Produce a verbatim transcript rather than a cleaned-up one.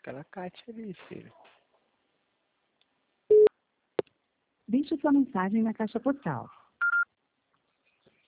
Aquela Kátia ali, filho. Deixe sua mensagem na caixa postal.